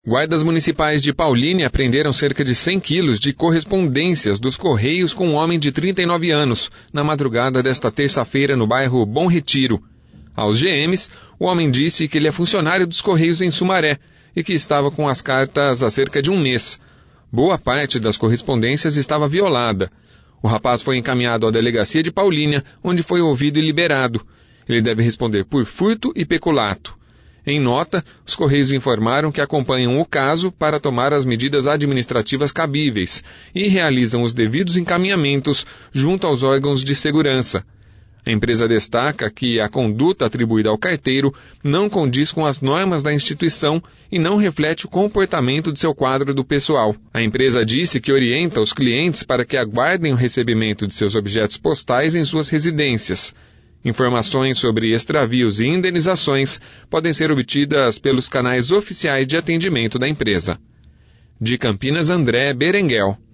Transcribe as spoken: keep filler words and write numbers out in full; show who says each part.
Speaker 1: Guardas municipais de Paulínia apreenderam cerca de cem quilos de correspondências dos Correios com um homem de trinta e nove anos, na madrugada desta terça-feira no bairro Bom Retiro. Aos G Ms, o homem disse que ele é funcionário dos Correios em Sumaré e que estava com as cartas há cerca de um mês. Boa parte das correspondências estava violada. O rapaz foi encaminhado à delegacia de Paulínia, onde foi ouvido e liberado. Ele deve responder por furto e peculato. Em nota, os Correios informaram que acompanham o caso para tomar as medidas administrativas cabíveis e realizam os devidos encaminhamentos junto aos órgãos de segurança. A empresa destaca que a conduta atribuída ao carteiro não condiz com as normas da instituição e não reflete o comportamento de seu quadro do pessoal. A empresa disse que orienta os clientes para que aguardem o recebimento de seus objetos postais em suas residências. Informações sobre extravios e indenizações podem ser obtidas pelos canais oficiais de atendimento da empresa. De Campinas, André Berenguel.